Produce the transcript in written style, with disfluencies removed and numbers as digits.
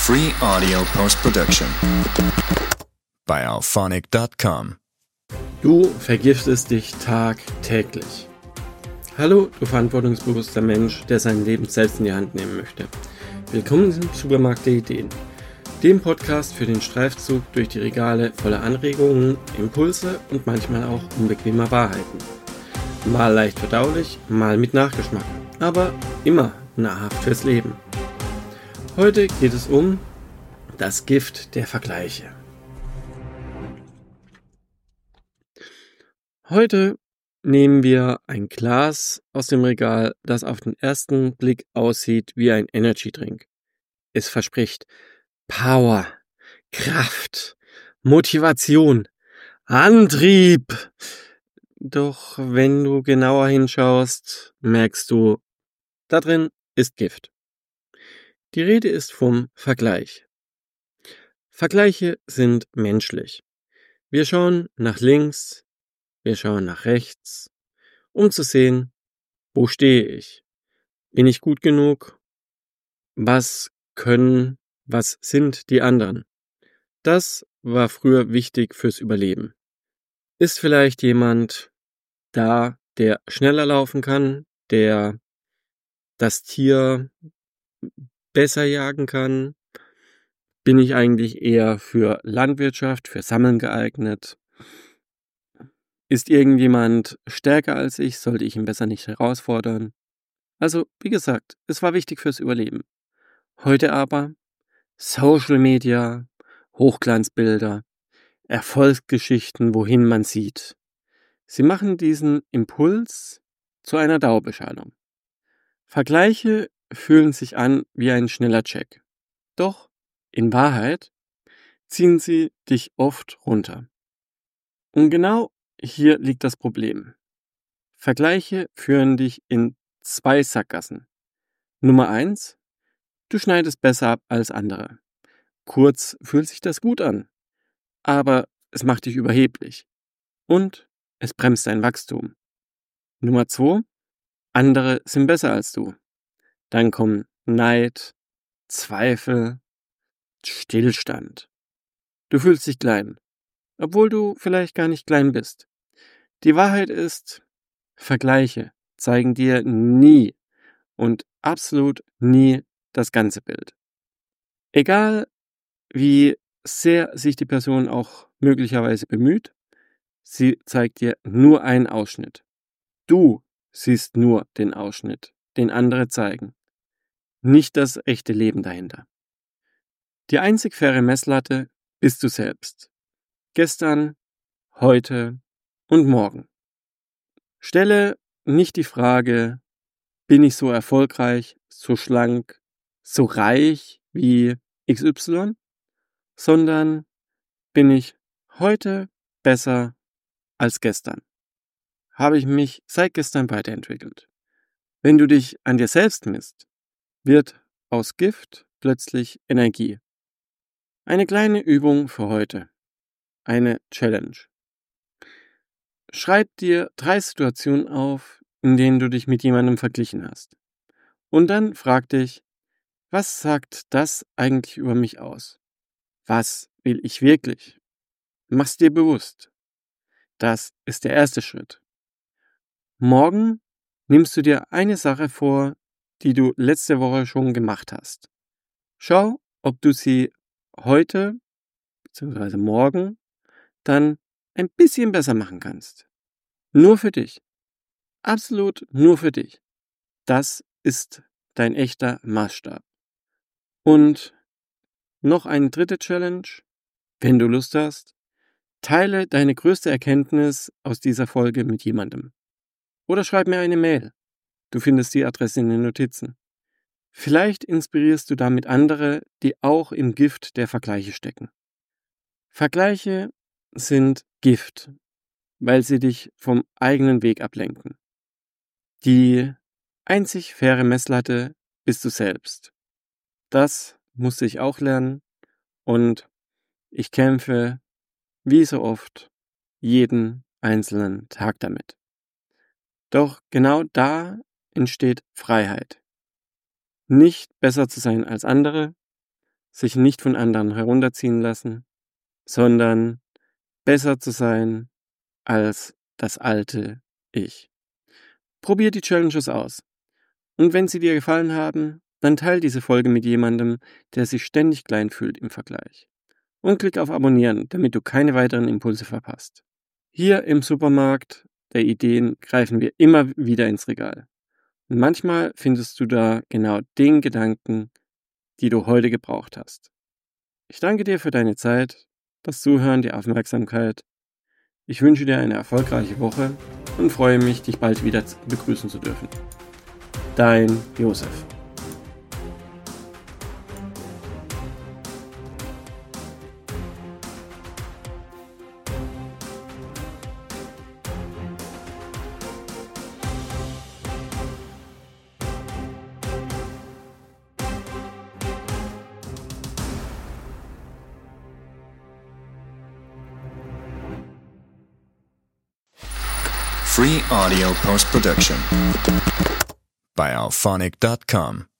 Free audio post-production by Auphonic.com. Du vergiftest dich tagtäglich. Hallo, du verantwortungsbewusster Mensch, der sein Leben selbst in die Hand nehmen möchte. Willkommen im Supermarkt der Ideen, dem Podcast für den Streifzug durch die Regale voller Anregungen, Impulse und manchmal auch unbequemer Wahrheiten. Mal leicht verdaulich, mal mit Nachgeschmack, aber immer nahrhaft fürs Leben. Heute geht es um das Gift der Vergleiche. Heute nehmen wir ein Glas aus dem Regal, das auf den ersten Blick aussieht wie ein Energy-Drink. Es verspricht Power, Kraft, Motivation, Antrieb. Doch wenn du genauer hinschaust, merkst du, da drin ist Gift. Die Rede ist vom Vergleich. Vergleiche sind menschlich. Wir schauen nach links, wir schauen nach rechts, um zu sehen, wo stehe ich? Bin ich gut genug? Was sind die anderen? Das war früher wichtig fürs Überleben. Ist vielleicht jemand da, der schneller laufen kann, der das Tier besser jagen kann? Bin ich eigentlich eher für Landwirtschaft, für Sammeln geeignet? Ist irgendjemand stärker als ich? Sollte ich ihn besser nicht herausfordern? Also, wie gesagt, es war wichtig fürs Überleben. Heute aber Social Media, Hochglanzbilder, Erfolgsgeschichten, wohin man sieht. Sie machen diesen Impuls zu einer Dauerbeschallung. Vergleiche fühlen sich an wie ein schneller Check. Doch in Wahrheit ziehen sie dich oft runter. Und genau hier liegt das Problem. Vergleiche führen dich in zwei Sackgassen. Nummer 1, du schneidest besser ab als andere. Kurz fühlt sich das gut an, aber es macht dich überheblich. Und es bremst dein Wachstum. Nummer 2, andere sind besser als du. Dann kommen Neid, Zweifel, Stillstand. Du fühlst dich klein, obwohl du vielleicht gar nicht klein bist. Die Wahrheit ist, Vergleiche zeigen dir nie und absolut nie das ganze Bild. Egal, wie sehr sich die Person auch möglicherweise bemüht, sie zeigt dir nur einen Ausschnitt. Du siehst nur den Ausschnitt, den andere zeigen, nicht das echte Leben dahinter. Die einzig faire Messlatte bist du selbst. Gestern, heute und morgen. Stelle nicht die Frage, bin ich so erfolgreich, so schlank, so reich wie XY, sondern bin ich heute besser als gestern? Habe ich mich seit gestern weiterentwickelt? Wenn du dich an dir selbst misst, wird aus Gift plötzlich Energie. Eine kleine Übung für heute. Eine Challenge. Schreib dir 3 Situationen auf, in denen du dich mit jemandem verglichen hast. Und dann frag dich, was sagt das eigentlich über mich aus? Was will ich wirklich? Mach's dir bewusst. Das ist der erste Schritt. Morgen nimmst du dir eine Sache vor, die du letzte Woche schon gemacht hast. Schau, ob du sie heute bzw. morgen dann ein bisschen besser machen kannst. Nur für dich. Absolut nur für dich. Das ist dein echter Maßstab. Und noch eine dritte Challenge, wenn du Lust hast, teile deine größte Erkenntnis aus dieser Folge mit jemandem. Oder schreib mir eine Mail. Du findest die Adresse in den Notizen. Vielleicht inspirierst du damit andere, die auch im Gift der Vergleiche stecken. Vergleiche sind Gift, weil sie dich vom eigenen Weg ablenken. Die einzig faire Messlatte bist du selbst. Das musste ich auch lernen und ich kämpfe, wie so oft, jeden einzelnen Tag damit. Doch genau da entsteht Freiheit. Nicht besser zu sein als andere, sich nicht von anderen herunterziehen lassen, sondern besser zu sein als das alte Ich. Probier die Challenges aus. Und wenn sie dir gefallen haben, dann teile diese Folge mit jemandem, der sich ständig klein fühlt im Vergleich. Und klick auf Abonnieren, damit du keine weiteren Impulse verpasst. Hier im Supermarkt der Ideen greifen wir immer wieder ins Regal. Und manchmal findest du da genau den Gedanken, die du heute gebraucht hast. Ich danke dir für deine Zeit, das Zuhören, die Aufmerksamkeit. Ich wünsche dir eine erfolgreiche Woche und freue mich, dich bald wieder begrüßen zu dürfen. Dein Josef. Free audio post-production by alphonic.com.